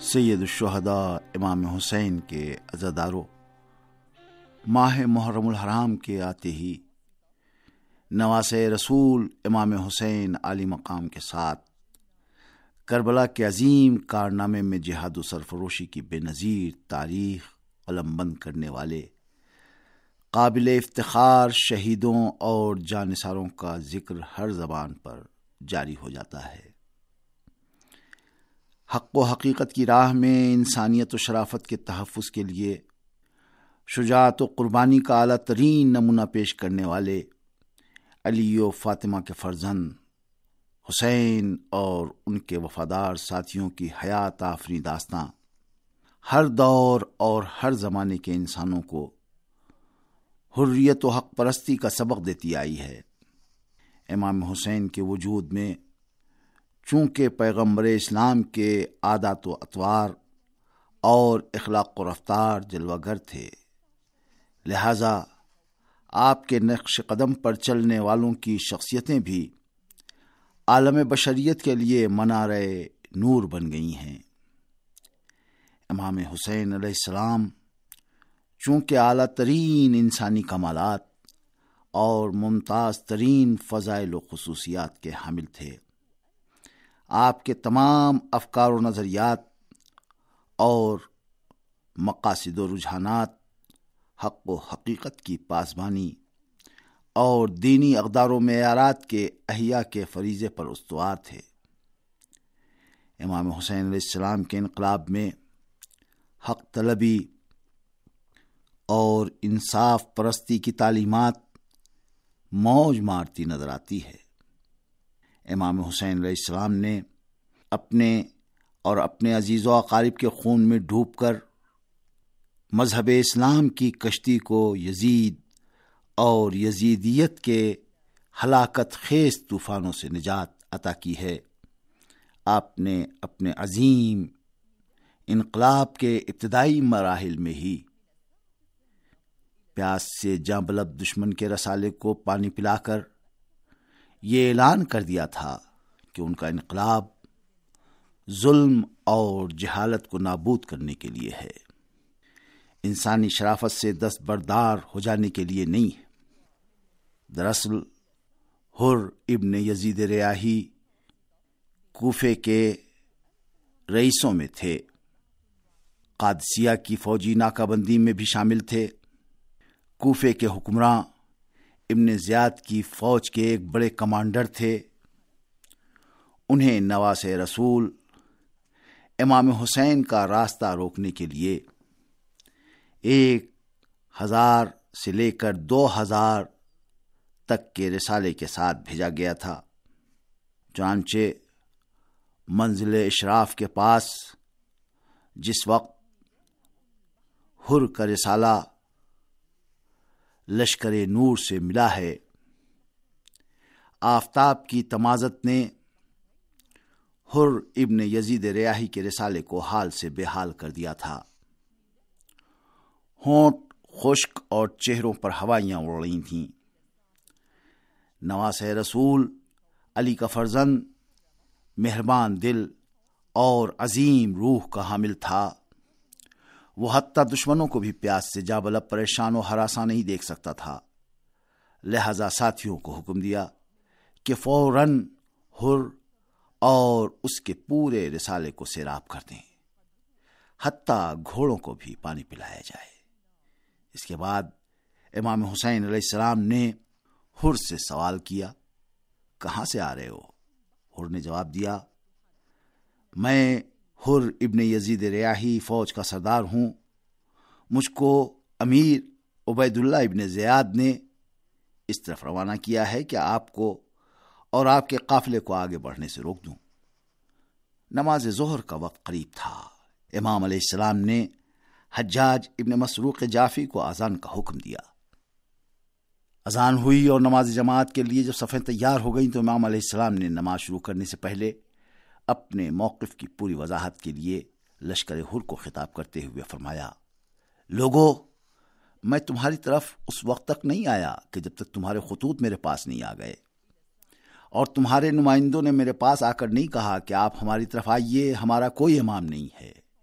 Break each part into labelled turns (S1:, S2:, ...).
S1: سید الشہداء امام حسین کے عزاداروں، ماہ محرم الحرام کے آتے ہی نواسۂ رسول امام حسین عالی مقام کے ساتھ کربلا کے عظیم کارنامے میں جہاد و سرفروشی کی بے نظیر تاریخ قلم بند کرنے والے قابل افتخار شہیدوں اور جانثاروں کا ذکر ہر زبان پر جاری ہو جاتا ہے۔ حق و حقیقت کی راہ میں انسانیت و شرافت کے تحفظ کے لیے شجاعت و قربانی کا اعلیٰ ترین نمونہ پیش کرنے والے علی و فاطمہ کے فرزند حسین اور ان کے وفادار ساتھیوں کی حیات آفریں داستاں ہر دور اور ہر زمانے کے انسانوں کو حریت و حق پرستی کا سبق دیتی آئی ہے۔ امام حسین کے وجود میں چونکہ پیغمبر اسلام کے عادات و اطوار اور اخلاق و رفتار جلوہ گر تھے، لہذا آپ کے نقش قدم پر چلنے والوں کی شخصیتیں بھی عالم بشریت کے لیے منارۂ نور بن گئی ہیں۔ امام حسین علیہ السلام چونکہ اعلیٰ ترین انسانی کمالات اور ممتاز ترین فضائل و خصوصیات کے حامل تھے، آپ کے تمام افکار و نظریات اور مقاصد و رجحانات حق و حقیقت کی پاسبانی اور دینی اقدار و معیارات کے احیاء کے فریضے پر استوار تھے۔ امام حسین علیہ السلام کے انقلاب میں حق طلبی اور انصاف پرستی کی تعلیمات موج مارتی نظر آتی ہے۔ امام حسین علیہ السلام نے اپنے عزیز و اقارب کے خون میں ڈوب کر مذہب اسلام کی کشتی کو یزید اور یزیدیت کے ہلاکت خیز طوفانوں سے نجات عطا کی ہے۔ آپ نے اپنے عظیم انقلاب کے ابتدائی مراحل میں ہی پیاس سے جاں بلب دشمن کے رسالے کو پانی پلا کر یہ اعلان کر دیا تھا کہ ان کا انقلاب ظلم اور جہالت کو نابود کرنے کے لیے ہے، انسانی شرافت سے دستبردار ہو جانے کے لیے نہیں ہے۔ دراصل حر ابن یزید ریاحی کوفے کے رئیسوں میں تھے، قادسیہ کی فوجی ناکہ بندی میں بھی شامل تھے۔ کوفے کے حکمراں ابن زیاد کی فوج کے ایک بڑے کمانڈر تھے۔ انہیں نواسۂ رسول امام حسین کا راستہ روکنے کے لیے 1000 سے لے کر 2000 تک کے رسالے کے ساتھ بھیجا گیا تھا۔ چنانچہ منزل اشراف کے پاس جس وقت حر کا رسالہ لشکر نور سے ملا ہے، آفتاب کی تمازت نے حر ابن یزید ریاحی کے رسالے کو حال سے بے حال کر دیا تھا۔ ہونٹ خشک اور چہروں پر ہوائیاں اڑ رہی تھیں۔ نواسۂ رسول علی کا فرزند مہربان دل اور عظیم روح کا حامل تھا۔ وہ حتیٰ دشمنوں کو بھی پیاس سے جاں بلب پریشان و ہراساں نہیں دیکھ سکتا تھا، لہذا ساتھیوں کو حکم دیا کہ فوراً حر اور اس کے پورے رسالے کو سیراب کر دیں، حتیٰ گھوڑوں کو بھی پانی پلایا جائے۔ اس کے بعد امام حسین علیہ السلام نے حر سے سوال کیا، کہاں سے آ رہے ہو؟ حر نے جواب دیا، میں حر ابن یزید ریاحی فوج کا سردار ہوں، مجھ کو امیر عبید اللہ ابن زیاد نے اس طرف روانہ کیا ہے کہ آپ کو اور آپ کے قافلے کو آگے بڑھنے سے روک دوں۔ نماز ظہر کا وقت قریب تھا۔ امام علیہ السلام نے حجاج ابن مسروق جعفی کو اذان کا حکم دیا۔ اذان ہوئی اور نماز جماعت کے لیے جب صفیں تیار ہو گئیں تو امام علیہ السلام نے نماز شروع کرنے سے پہلے اپنے موقف کی پوری وضاحت کے لیے لشکر حر کو خطاب کرتے ہوئے فرمایا، لوگو، میں تمہاری طرف اس وقت تک نہیں آیا کہ جب تک تمہارے خطوط میرے پاس نہیں آ گئے، اور تمہارے نمائندوں نے میرے پاس آ کر نہیں کہا کہ آپ ہماری طرف آئیے، ہمارا کوئی امام نہیں ہے،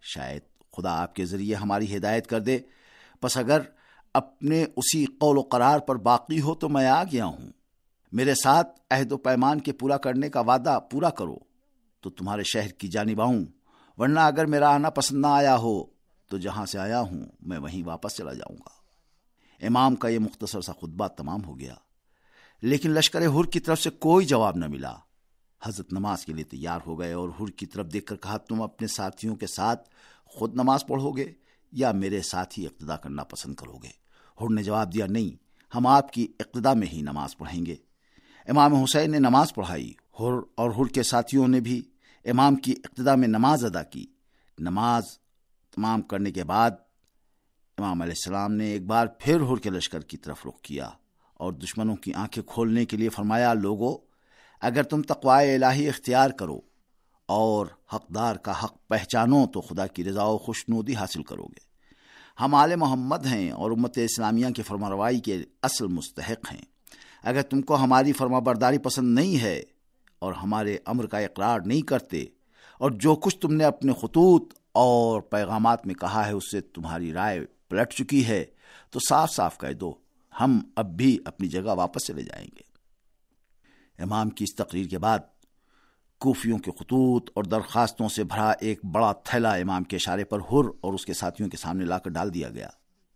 S1: شاید خدا آپ کے ذریعے ہماری ہدایت کر دے. پس اگر اپنے اسی قول و قرار پر باقی ہو تو میں آ گیا ہوں. میرے ساتھ عہد و پیمان کے پورا کرنے کا وعدہ پورا کرو تو تمہارے شہر کی جانب آؤں، ورنہ اگر میرا آنا پسند نہ آیا ہو تو جہاں سے آیا ہوں میں وہیں واپس چلا جاؤں گا. امام کا یہ مختصر سا خطبہ تمام ہو گیا، لیکن لشکر حر کی طرف سے کوئی جواب نہ ملا. حضرت نماز کے لیے تیار ہو گئے اور حر کی طرف دیکھ کر کہا، تم اپنے ساتھیوں کے ساتھ خود نماز پڑھو گے یا میرے ساتھ ہی اقتدا کرنا پسند کرو گے؟ حر نے جواب دیا، نہیں، ہم آپ کی اقتدا میں ہی نماز پڑھیں گے. امام حسین نے نماز پڑھائی. حر اور حر کے ساتھیوں نے بھی امام کی اقتدا میں نماز ادا کی. نماز تمام کرنے کے بعد امام علیہ السلام نے ایک بار پھر حر کے لشکر کی طرف رخ کیا اور دشمنوں کی آنکھیں کھولنے کے لیے فرمایا، لوگو، اگر تم تقوی الہی اختیار کرو اور حقدار کا حق پہچانو تو خدا کی رضا و خوشنودی حاصل کرو گے. ہم آل محمد ہیں اور امت اسلامیہ کی فرمانروائی کے اصل مستحق ہیں. اگر تم کو ہماری فرما برداری پسند نہیں ہے اور ہمارے امر کا اقرار نہیں کرتے اور جو کچھ تم نے اپنے خطوط اور پیغامات میں کہا ہے اس سے تمہاری رائے پلٹ چکی ہے تو صاف صاف کہہ دو، ہم اب بھی اپنی جگہ واپس چلے جائیں گے. امام کی اس تقریر کے بعد کوفیوں کے خطوط اور درخواستوں سے بھرا ایک بڑا تھیلا امام کے اشارے پر حر اور اس کے ساتھیوں کے سامنے لا کر ڈال دیا گیا.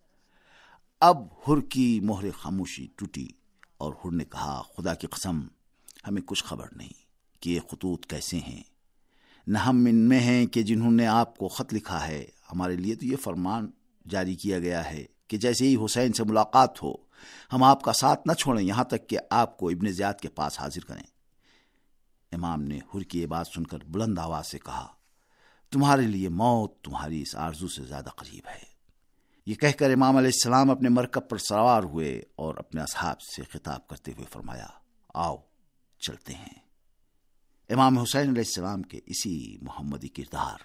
S1: اب حر کی مہر خاموشی ٹوٹی اور حر نے کہا، خدا کی قسم ہمیں کچھ خبر نہیں کہ یہ خطوط کیسے ہیں، نہ ہم ان میں ہیں کہ جنہوں نے آپ کو خط لکھا ہے. ہمارے لیے تو یہ فرمان جاری کیا گیا ہے کہ جیسے ہی حسین سے ملاقات ہو ہم آپ کا ساتھ نہ چھوڑیں یہاں تک کہ آپ کو ابن زیاد کے پاس حاضر کریں. امام نے حر کی یہ بات سن کر بلند آواز سے کہا، تمہارے لیے موت تمہاری اس آرزو سے زیادہ قریب ہے. یہ کہہ کر امام علیہ السلام اپنے مرکب پر سوار ہوئے اور اپنے اصحاب سے خطاب کرتے ہوئے فرمایا، آؤ چلتے ہیں. امام حسین علیہ السلام کے اسی محمدی کردار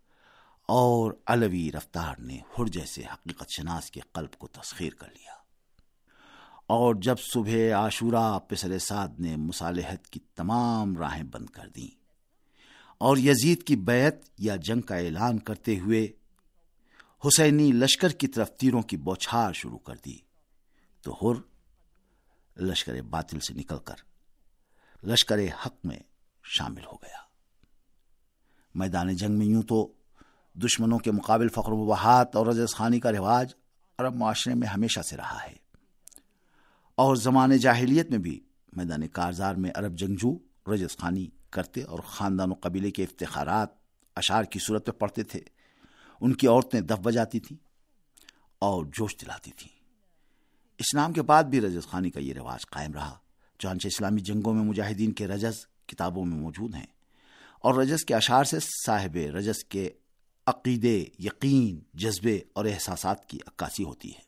S1: اور علوی رفتار نے حر جیسے حقیقت شناس کے قلب کو تسخیر کر لیا. اور جب صبح عاشوراء پسر سعد نے مصالحت کی تمام راہیں بند کر دیں اور یزید کی بیعت یا جنگ کا اعلان کرتے ہوئے حسینی لشکر کی طرف تیروں کی بوچھار شروع کر دی تو حر لشکر باطل سے نکل کر لشکر حق میں شامل ہو گیا. میدان جنگ میں یوں تو دشمنوں کے مقابل فخر و بہات اور رجز خانی کا رواج عرب معاشرے میں ہمیشہ سے رہا ہے، اور زمانے جاہلیت میں بھی میدان کارزار میں عرب جنگجو رجز خانی کرتے اور خاندان و قبیلے کے افتخارات اشعار کی صورت میں پڑھتے تھے. ان کی عورتیں دف بجاتی تھیں اور جوش دلاتی تھیں. اسلام کے بعد بھی رجز خانی کا یہ رواج قائم رہا، چنانچہ اسلامی جنگوں میں مجاہدین کے رجز کتابوں میں موجود ہیں اور رجز کے اشعار سے صاحب رجز کے عقیدے، یقین، جذبے اور احساسات کی عکاسی ہوتی ہے.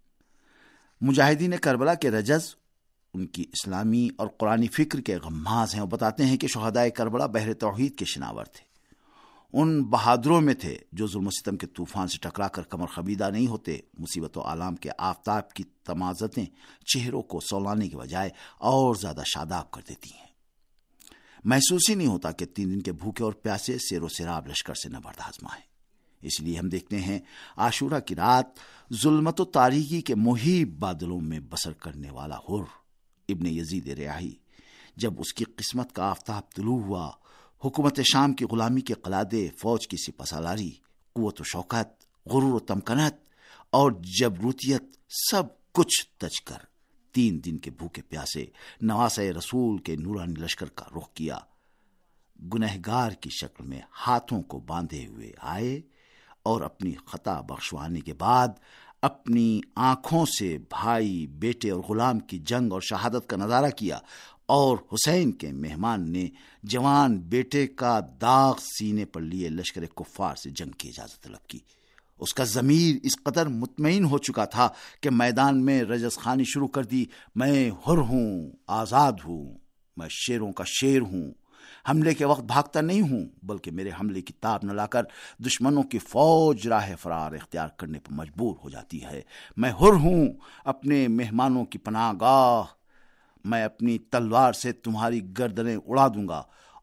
S1: مجاہدین کربلا کے رجز ان کی اسلامی اور قرآنی فکر کے غماز ہیں اور بتاتے ہیں کہ شہدائے کربلا بحر توحید کے شناور تھے. ان بہادروں میں تھے جو ظلم و ستم کے طوفان سے ٹکرا کر کمر خمیدہ نہیں ہوتے. مصیبت و آلام کے آفتاب کی تمازتیں چہروں کو سولانے کے بجائے اور زیادہ شاداب کر دیتی ہیں. محسوس ہی نہیں ہوتا کہ 3 دن کے بھوکے اور پیاسے سیر و سراب لشکر سے نبرد آزما ہے. اس لیے ہم دیکھتے ہیں عاشورہ کی رات ظلمت و تاریکی کے محیب بادلوں میں بسر کرنے والا حر ابن یزید ریاحی جب اس کی قسمت کا آفتاب طلوع ہوا، حکومت شام کی غلامی کے قلادے، فوج کی سپہ سالاری، قوت و شوکت، غرور و تمکنت اور جبروتیت سب کچھ تج کر 3 دن کے بھوکے پیاسے نواسۂ رسول کے نورانی لشکر کا رخ کیا. گنہگار کی شکل میں ہاتھوں کو باندھے ہوئے آئے اور اپنی خطا بخشوانے کے بعد اپنی آنکھوں سے بھائی، بیٹے اور غلام کی جنگ اور شہادت کا نظارہ کیا، اور حسین کے مہمان نے جوان بیٹے کا داغ سینے پر لیے لشکر کفار سے جنگ کی اجازت طلب کی. اس کا ضمیر اس قدر مطمئن ہو چکا تھا کہ میدان میں رجز خانی شروع کر دی. میں حر ہوں، آزاد ہوں، میں شیروں کا شیر ہوں. حملے کے وقت بھاگتا نہیں ہوں بلکہ میرے حملے کی تاب نہ لا کر دشمنوں کی فوج راہ فرار اختیار کرنے پر مجبور ہو جاتی ہے. میں حر ہوں، اپنے مہمانوں کی پناہ گاہ. میں اپنی تلوار سے تمہاری گردنیں اڑا دوں گا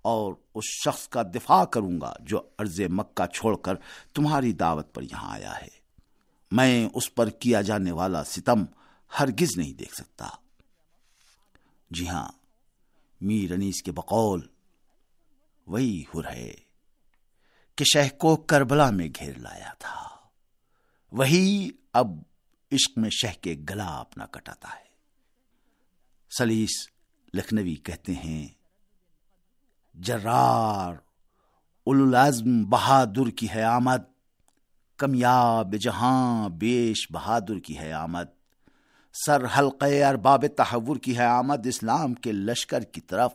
S1: اور اس شخص کا دفاع کروں گا جو ارض مکہ چھوڑ کر تمہاری دعوت پر یہاں آیا ہے۔ میں اس پر کیا جانے والا ستم ہرگز نہیں دیکھ سکتا۔ جی ہاں، میر انیس کے بقول وہی ہر ہے کہ شہ کو کربلا میں گھیر لایا تھا، وہی اب عشق میں شہ کے گلا اپنا کٹاتا ہے۔ سلیس لکھنوی کہتے ہیں، جرار اولوالعزم بہادر کی ہے آمد، کمیاب جہاں بیش بہادر کی ہے آمد، سر حلقے ارباب تحور کی ہے آمد، اسلام کے لشکر کی طرف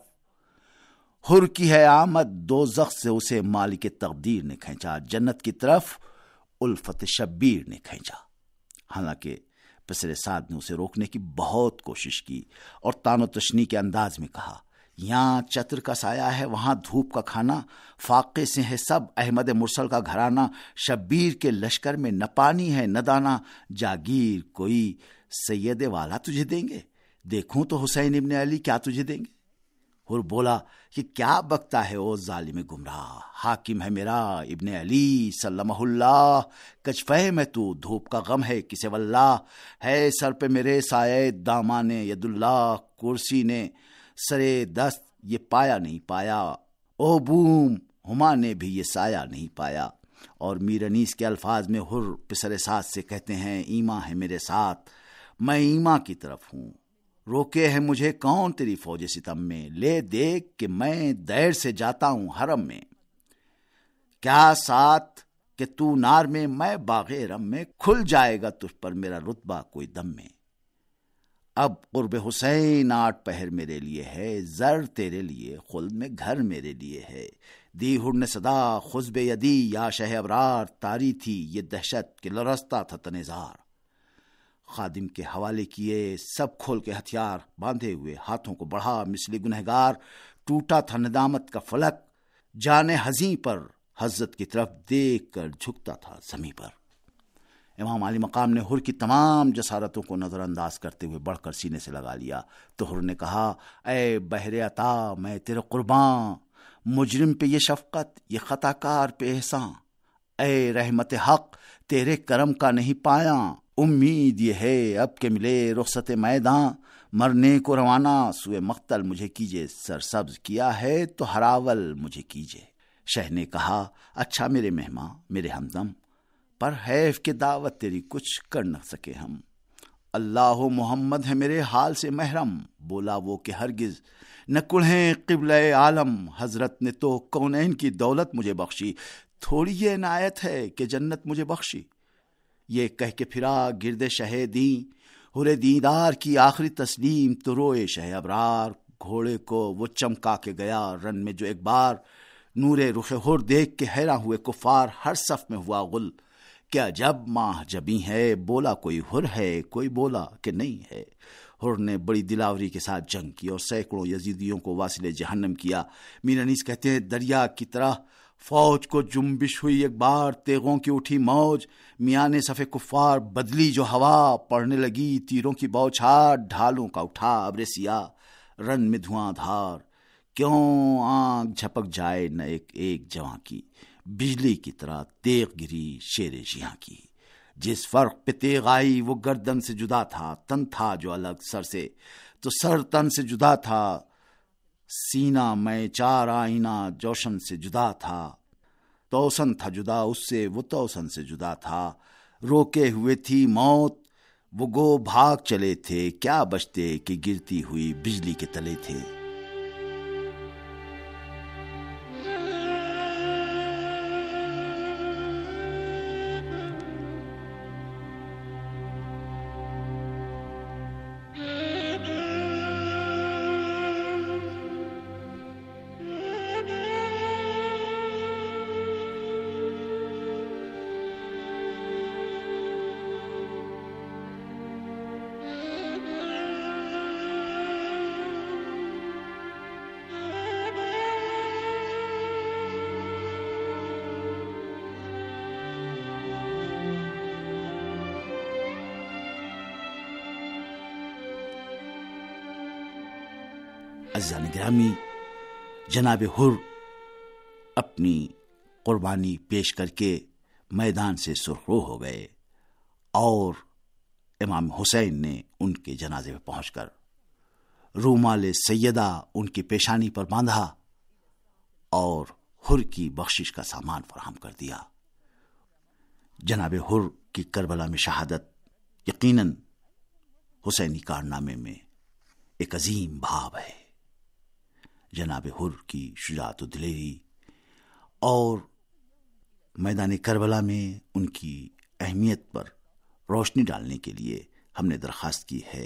S1: حر کی ہے آمد، دوزخ سے اسے مالک تقدیر نے کھینچا، جنت کی طرف الفت شبیر نے کھینچا۔ حالانکہ پسر سعد نے اسے روکنے کی بہت کوشش کی اور تان و تشنی کے انداز میں کہا، یہاں چتر کا سایہ ہے، وہاں دھوپ کا کھانا، فاقے سے ہے سب احمد مرسل کا گھرانہ، شبیر کے لشکر میں نہ پانی ہے نہ دانا، جاگیر کوئی سید والا تجھے دیں گے، دیکھوں تو حسین ابن علی کیا تجھے دیں گے۔ اور بولا کہ کیا بکتا ہے او ظالم گمراہ، حاکم ہے میرا ابن علی سلمہ اللہ، کچفہ میں تو دھوپ کا غم ہے کسے واللہ، ہے سر پہ میرے سایہ دامان ید اللہ، کرسی نے سرے دست یہ پایا نہیں پایا، او بوم ہما نے بھی یہ سایہ نہیں پایا۔ اور میر انیس کے الفاظ میں حر پسر سعد سے کہتے ہیں، ایماں ہے میرے ساتھ، میں ایماں کی طرف ہوں، روکے ہے مجھے کون تیری فوج ستم میں، لے دیکھ کہ میں دیر سے جاتا ہوں حرم میں، کیا ساتھ کہ تو نار میں باغ رم میں، کھل جائے گا تجھ پر میرا رتبہ کوئی دم میں، اب قرب حسین 8 پہر میرے لیے ہے، زر تیرے لیے خلد میں گھر میرے لیے ہے، دی ہر نے صدا خذ بے یدی یا شہ ابرار، تاری تھی یہ دہشت کہ لرزتا تھا تنظار، خادم کے حوالے کیے سب کھول کے ہتھیار، باندھے ہوئے ہاتھوں کو بڑھا مثل گنہگار، ٹوٹا تھا ندامت کا فلک، جانے حزیں پر حضرت کی طرف دیکھ کر جھکتا تھا زمیں پر۔ امام علی مقام نے حر کی تمام جسارتوں کو نظر انداز کرتے ہوئے بڑھ کر سینے سے لگا لیا تو حر نے کہا، اے بحر عطا میں تیرے قرباں، مجرم پہ یہ شفقت یہ خطا کار پہ احسان، اے رحمت حق تیرے کرم کا نہیں پایا، امید یہ ہے اب کہ ملے رخصت میداں، مرنے کو روانہ سوئے مقتل مجھے کیجے، سرسبز کیا ہے تو ہراول مجھے کیجے۔ شہ نے کہا، اچھا میرے مہماں میرے ہمدم، پر حیف کہ دعوت تیری کچھ کر نہ سکے ہم، اللہ و محمد ہے میرے حال سے محرم، بولا وہ کہ ہرگز نہ کڑھیں قبلہ عالم، حضرت نے تو کونین کی دولت مجھے بخشی، تھوڑی یہ عنایت ہے کہ جنت مجھے بخشی۔ یہ کہہ کے پھرا گرد شہ دیں، حر دیدار کی آخری تسلیم تو روئے شہ ابرار، گھوڑے کو وہ چمکا کے گیا رن میں جو ایک بار، نور رخ حر دیکھ کے حیراں ہوئے کفار، ہر صف میں ہوا غل کیا جب ماہ جبیں ہے، بولا کوئی حر ہے کوئی بولا کہ نہیں ہے۔ حر نے بڑی دلاوری کے ساتھ جنگ کی اور سینکڑوں یزیدیوں کو واصل جہنم کیا۔ میر انیس کہتے ہیں، دریا کی طرح فوج کو جنبش ہوئی ایک بار، تیغوں کی اٹھی موج، میانے صف کفار بدلی جو ہوا، پڑنے لگی تیروں کی بوچھار، ڈھالوں کا اٹھا ابر سیاہ رن میں دھواں دھار، کیوں آنکھ جھپک جائے نہ ایک ایک جواں کی، بجلی کی طرح تیغ گری شیر جیاں کی، جس فرق پہ تیغ آئی وہ گردن سے جدا تھا، تن تھا جو الگ سر سے تو سر تن سے جدا تھا، سینہ میں 4 آئینہ جوشن سے جدا تھا، توسن تھا جدا اس سے وہ توسن سے جدا تھا، روکے ہوئے تھی موت وہ گو بھاگ چلے تھے، کیا بچتے کہ گرتی ہوئی بجلی کے تلے تھے۔ عزیزان گرامی، جناب حر اپنی قربانی پیش کر کے میدان سے سرخرو ہو گئے اور امام حسین نے ان کے جنازے میں پہنچ کر رومال سیدہ ان کی پیشانی پر باندھا اور حر کی بخشش کا سامان فراہم کر دیا۔ جناب حر کی کربلا میں شہادت یقیناً حسینی کارنامے میں ایک عظیم باب ہے۔ جناب حر کی شجاعت و دلیری اور میدان کربلا میں ان کی اہمیت پر روشنی ڈالنے کے لیے ہم نے درخواست کی ہے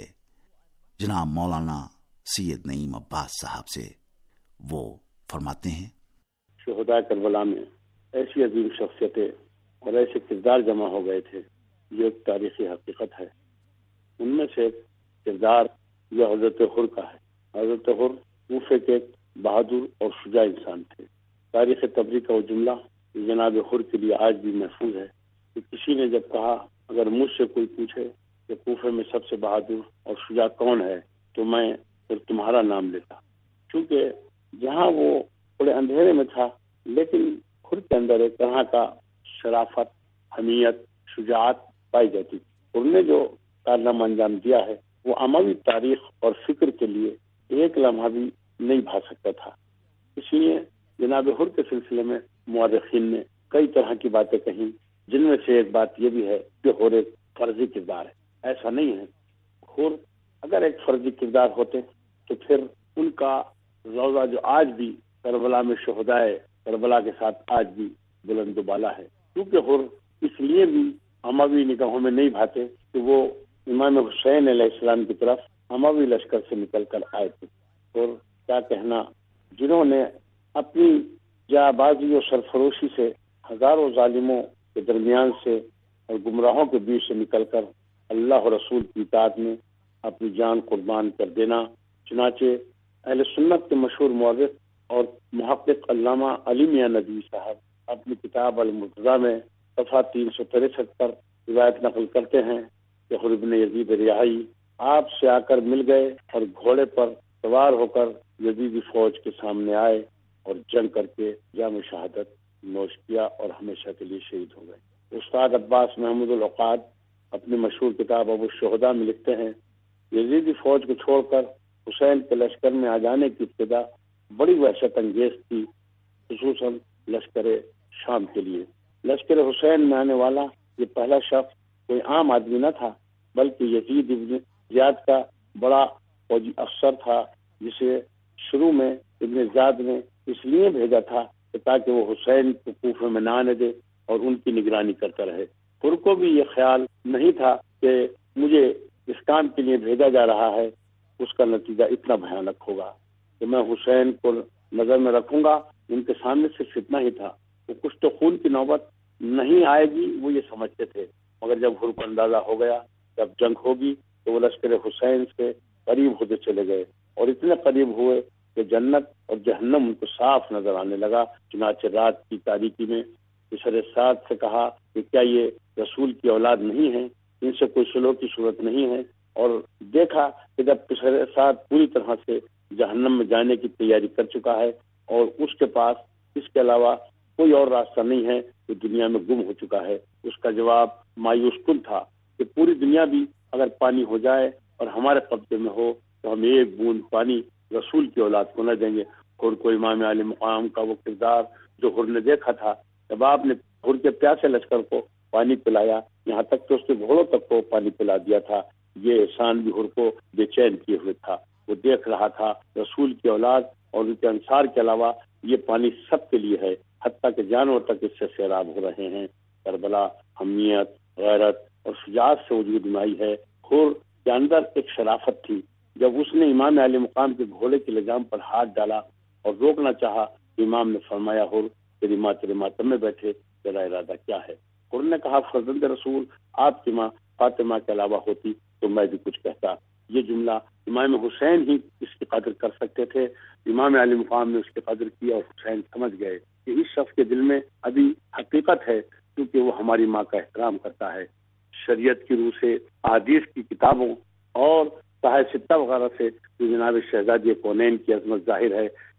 S1: جناب مولانا سید نعیم عباس صاحب سے۔ وہ فرماتے ہیں،
S2: شہداء کربلا میں ایسی عظیم شخصیتیں اور ایسے کردار جمع ہو گئے تھے، یہ ایک تاریخی حقیقت ہے۔ ان میں سے ایک کردار جو حضرت حر کا ہے۔ حضرت حر کوفے کے ایک بہادر اور شجاع انسان تھے۔ تاریخ تبری کا وہ جملہ جناب حر کے لیے آج بھی محفوظ ہے کہ کسی نے جب کہا اگر مجھ سے کوئی پوچھے کہ کوفے میں سب سے بہادر اور شجاع کون ہے تو میں پھر تمہارا نام لیتا، کیونکہ جہاں وہ تھوڑے اندھیرے میں تھا لیکن حر کے اندر ایک طرح کا شرافت، حمیت، شجاعت پائی جاتی تھی۔ انہوں نے جو کارنامہ انجام دیا ہے وہ اموی تاریخ اور فکر کے لیے ایک لمحہ بھی نہیں بھا سکتا تھا۔ اسی لیے جناب حر کے سلسلے میں مورخین نے کئی طرح کی باتیں کہیں، جن میں سے ایک بات یہ بھی ہے کہ حر ایک فرضی کردار ہے۔ ایسا نہیں ہے، حر اگر ایک فرضی کردار ہوتے تو پھر ان کا روضہ جو آج بھی کربلا میں شہدائے کربلا کے ساتھ آج بھی بلند و بالا ہے، کیونکہ حر اس لیے بھی اموی نگاہوں میں نہیں بھاتے کہ وہ امام حسین علیہ السلام کی طرف اموی لشکر سے نکل کر آئے تھے، اور کیا کہنا، جنہوں نے اپنی جانبازی اور سرفروشی سے ہزاروں ظالموں کے درمیان سے اور گمراہوں کے بیچ سے نکل کر اللہ اور رسول کی اطاعت میں اپنی جان قربان کر دینا۔ چنانچہ اہل سنت کے مشہور مورخ اور محقق علامہ علی میاں ندوی صاحب اپنی کتاب المرتضیٰ میں صفحہ 363 پر روایت نقل کرتے ہیں کہ حر بن یزید ریاحی آپ سے آ کر مل گئے اور گھوڑے پر سوار ہو کر یزیدی فوج کے سامنے آئے اور جنگ کر کے جام شہادت نوش کیا اور ہمیشہ کے لیے شہید ہو گئے۔ استاد عباس محمود العقاد اپنی مشہور کتاب ابو الشہداء میں لکھتے ہیں، یزیدی فوج کو چھوڑ کر حسین کے لشکر میں آ جانے کی ابتدا بڑی وحشت انگیز تھی، خصوصاً لشکر شام کے لیے۔ لشکر حسین میں آنے والا یہ پہلا شخص کوئی عام آدمی نہ تھا، بلکہ یزید ابن زیاد کا بڑا فوجی افسر تھا، جسے شروع میں ابن زیاد نے اس لیے بھیجا تھا کہ تاکہ وہ حسین کو کوفے میں نہ آنے دے اور ان کی نگرانی کرتا رہے۔ حر کو بھی یہ خیال نہیں تھا کہ مجھے اس کام کے لیے بھیجا جا رہا ہے، اس کا نتیجہ اتنا بھیانک ہوگا کہ میں حسین کو نظر میں رکھوں گا۔ ان کے سامنے صرف اتنا ہی تھا، وہ کچھ تو خون کی نوبت نہیں آئے گی وہ یہ سمجھتے تھے، مگر جب حر کو اندازہ ہو گیا جب جنگ ہوگی تو وہ لشکر حسین سے قریب ہوتے چلے گئے اور اتنے قریب ہوئے کہ جنت اور جہنم ان کو صاف نظر آنے لگا۔ چنانچہ رات کی تاریکی میں پسر سعد سے کہا کہ کیا یہ رسول کی اولاد نہیں ہے، ان سے کوئی سلو کی صورت نہیں ہے، اور دیکھا کہ جب پسر سعد پوری طرح سے جہنم میں جانے کی تیاری کر چکا ہے اور اس کے پاس اس کے علاوہ کوئی اور راستہ نہیں ہے، جو دنیا میں گم ہو چکا ہے۔ اس کا جواب مایوس کن تھا کہ پوری دنیا بھی اگر پانی ہو جائے اور ہمارے قبضے میں ہو تو ہم ایک بوند پانی رسول کی اولاد کو نہ دیں گے۔ حر کو امام علی مقام کا وہ کردار جو حر نے دیکھا تھا، جب آپ نے حر کے پیاسے لشکر کو پانی پلایا، یہاں تک کہ اس کے گھوڑوں تک کو پانی پلا دیا تھا، یہ احسان بھی حر کو بے چین کیے ہوئے تھا۔ وہ دیکھ رہا تھا رسول کی اولاد اور ان کے انصار کے علاوہ یہ پانی سب کے لیے ہے، حتیٰ کہ جانور تک اس سے سیراب ہو رہے ہیں۔ کربلا حمیت، غیرت اور شجاعت سے وجود میں آئی ہے۔ حر کے اندر ایک شرافت تھی۔ جب اس نے امام علی مقام کے گھوڑے کے لجام پر ہاتھ ڈالا اور روکنا چاہا، امام نے فرمایا، حر تیری ماں تیرے ماتم میں بیٹھے، تیرا ارادہ کیا ہے؟ حر نے کہا، فرزند رسول آپ کی ماں فاطمہ کے علاوہ ہوتی تو میں بھی کچھ کہتا۔ یہ جملہ امام حسین ہی اس کی قدر کر سکتے تھے۔ امام علی مقام نے اس کی قدر کی اور حسین سمجھ گئے کہ اس شخص کے دل میں ابھی حقیقت ہے، کیونکہ وہ ہماری ماں کا احترام کرتا ہے۔ شریعت کی روح سے احادیث کی کتابوں اور صحیح ستہ وغیرہ سے جو جناب شہزادی کونین کی عظمت ظاہر ہے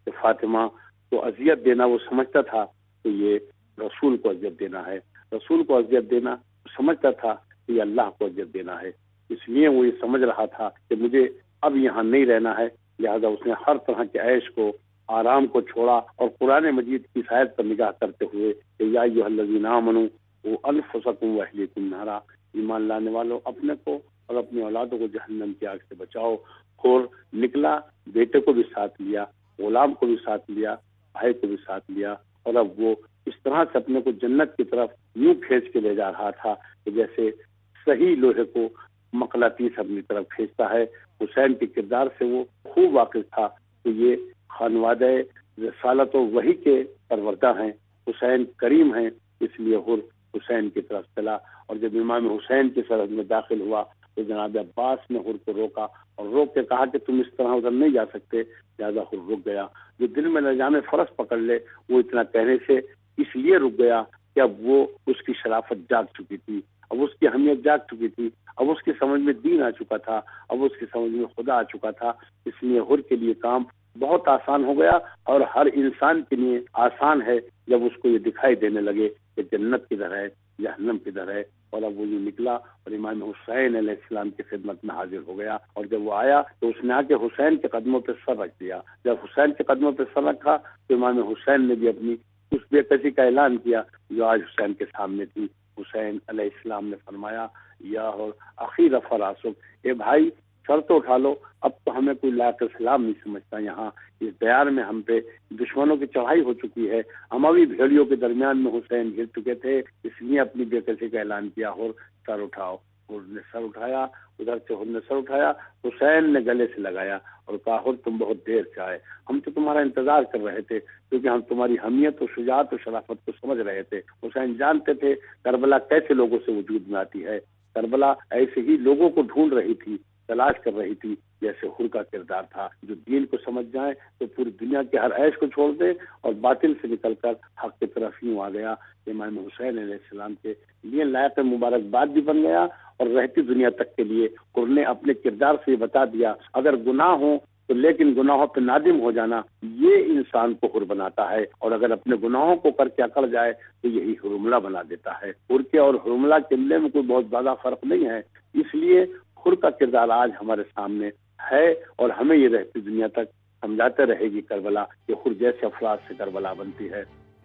S2: کہ فاطمہ کو اذیت دینا وہ سمجھتا تھا کہ یہ رسول کو اذیت دینا ہے، رسول کو اذیت دینا سمجھتا تھا کہ یہ اللہ کو اذیت دینا ہے، اس لیے وہ یہ سمجھ رہا تھا کہ مجھے اب یہاں نہیں رہنا ہے، لہذا اس نے ہر طرح کے عیش کو، آرام کو چھوڑا اور قرآن مجید کی آیت پر نگاہ کرتے ہوئے کہ یا ایھا الذین آمنوا انفسکم واہلیکم نارا، ایمان لانے والوں اپنے کو اور اپنی اولادوں کو جہنم کی آگ سے بچاؤ، اور نکلا، بیٹے کو بھی ساتھ لیا، غلام کو بھی ساتھ لیا، بھائی کو بھی ساتھ لیا، اور اب وہ اس طرح سے اپنے کو جنت کی طرف یوں کھینچ کے لے جا رہا تھا کہ جیسے صحیح لوہے کو مقناطیس اپنی طرف کھینچتا ہے۔ حسین کے کردار سے وہ خوب واقف تھا کہ یہ خانوادہ رسالت و وحی کے پروردہ ہیں، حسین کریم ہیں، اس لیے حر حسین کی طرف چلا، اور جب امام حسین کی سرحد میں داخل ہوا تو جناب عباس نے حر کو روکا اور روک کے کہا کہ تم اس طرح ادھر نہیں جا سکتے، لہٰذا حر رک گیا۔ جو دل میں نظام فرض پکڑ لے وہ اتنا کہنے سے اس لیے رک گیا کہ اب وہ اس کی شرافت جاگ چکی تھی، اب اس کی اہمیت جاگ چکی تھی، اب اس کی سمجھ میں دین آ چکا تھا، اب اس کی سمجھ میں خدا آ چکا تھا، اس لیے حر کے لیے کام بہت آسان ہو گیا، اور ہر انسان کے لیے آسان ہے جب اس کو یہ دکھائی دینے لگے کہ جنت کدھر ہے، جہنم کدھر ہے۔ اور اب وہ یہ نکلا اور امام حسین علیہ السلام کی خدمت میں حاضر ہو گیا، اور جب وہ آیا تو اس نے آ کے حسین کے قدموں پہ سر رکھ دیا۔ جب حسین کے قدموں پہ سر رکھا تو امام حسین نے بھی اپنی اس بے کسی کا اعلان کیا جو آج حسین کے سامنے تھی۔ حسین علیہ السلام نے فرمایا یا اخی رفع راسک، اے بھائی سر تو اٹھا لو، اب تو ہمیں کوئی لائق اسلام نہیں سمجھتا، یہاں اس دیار میں ہم پہ دشمنوں کی چڑھائی ہو چکی ہے، اموی بھیڑیوں کے درمیان میں حسین گر چکے تھے، اس لیے اپنی بے کسی کا اعلان کیا، اور سر اٹھاؤ۔ اور نے سر اٹھایا، ادھر سے نے سر اٹھایا، حسین نے گلے سے لگایا اور کہا اور تم بہت دیر سے آئے، ہم تو تمہارا انتظار کر رہے تھے، کیونکہ ہم تمہاری حمیت و شجاعت و شرافت کو سمجھ رہے تھے۔ حسین جانتے تھے کربلا کیسے لوگوں سے وجود میں آتی ہے، کربلا ایسے ہی لوگوں کو ڈھونڈ رہی تھی، تلاش کر رہی تھی، جیسے حر کا کردار تھا، جو دین کو سمجھ جائیں تو پوری دنیا کے ہر عیش کو چھوڑ دے اور باطل سے نکل کر حق کی طرف یوں آ گیا۔ امام حسین علیہ السلام کے لیے لائق مبارکباد بھی بن گیا، اور رہتی دنیا تک کے لیے حر نے اپنے کردار سے یہ بتا دیا اگر گناہ ہو تو لیکن گناہوں پہ نادم ہو جانا یہ انسان کو حر بناتا ہے، اور اگر اپنے گناہوں کو کر کے اکڑ جائے تو یہی حرملہ بنا دیتا ہے۔ حر کے اور حرملہ کے ملے میں کوئی بہت زیادہ فرق نہیں ہے، اس لیے حر کا کردار آج ہمارے سامنے ہے، اور ہمیں یہ رہتی دنیا تک سمجھاتے رہے گی کربلا کہ حر جیسے افراد سے کربلا بنتی ہے۔